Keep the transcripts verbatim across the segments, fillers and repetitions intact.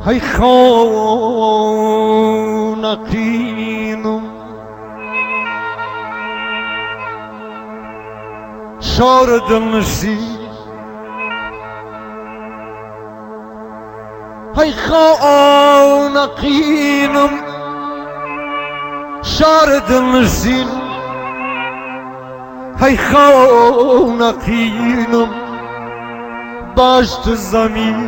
هەی خۆنەقینم شارە دڵنشین هەی خۆنەقینم شارە دڵنشین هەی خۆنەقینم باش تو زەمین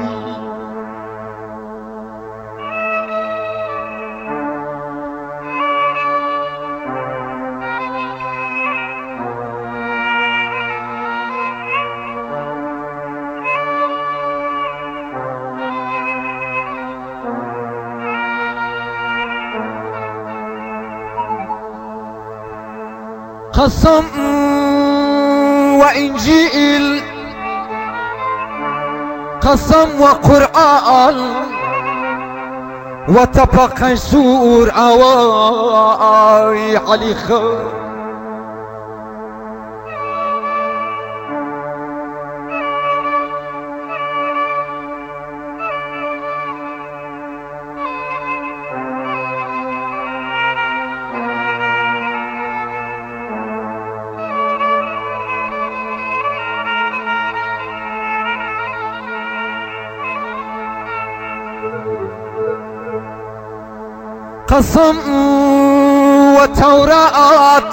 قسم وإنجيل قسم وقرآن وتبقى سور عواي علي خير قسم وتوراة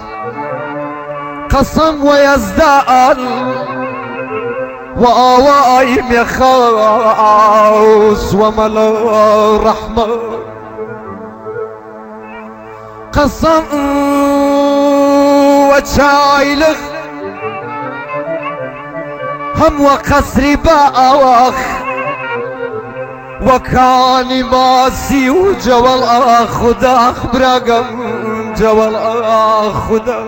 قسم ويزداد وآوايم يخاص وملا رحمة قسم وشايلخ هم وقصري باخ وكاني ماسي وجوال خدا خبرقم جوال خدا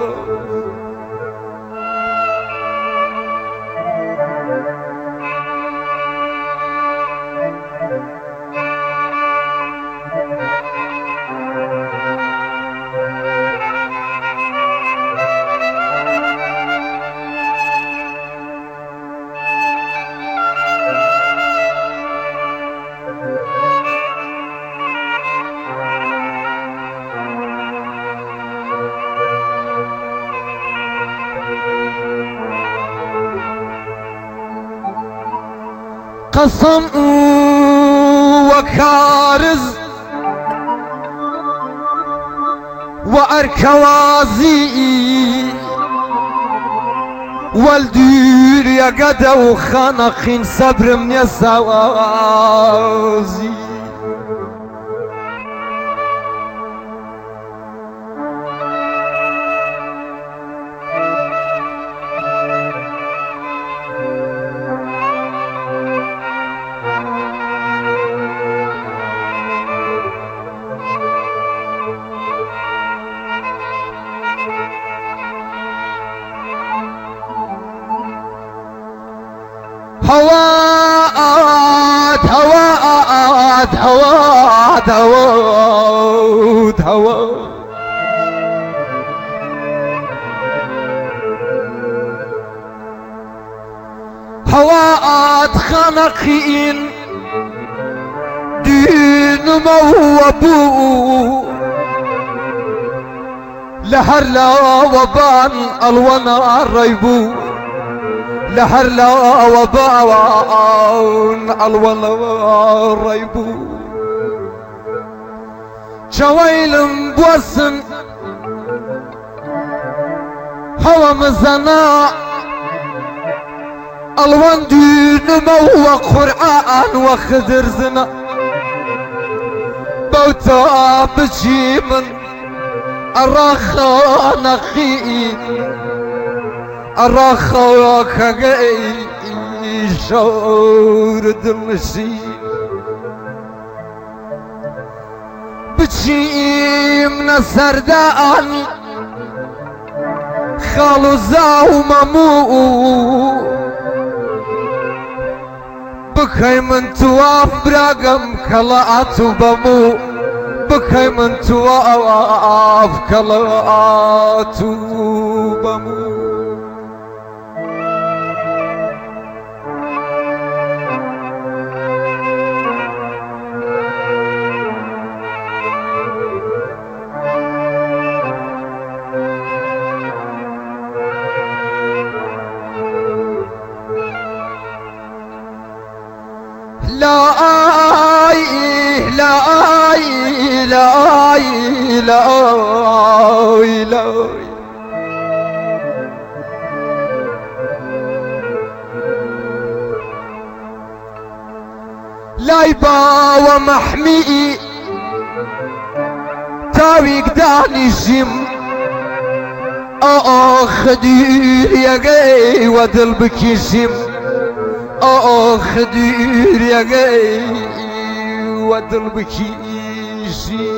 قسم وكارز وأركوازي والدير يا قدا وخنقين صبر من يسوازي هواد هواد هواد هواد هواد هواد خنقين دين موبو لهر لا وبان الونا الريبو لهر لا وبان الونا الريبو شويل بوسن هوا مزنا الوان دين مو قرآن وخدر زنا بوتا بجي من الرخا نخي الرخا كغي شور دمشي بجي من السردان خالو زاو ممو بكي من تواف براقم كلاعتو بمو بكي من تواف كلاعتو بمو إلهي إلهي إلهي لايبا ومحمي تاوي قداني الجم اخ دير يا جاي ودلبك يجم اخ دير يا جاي ودلبك يجم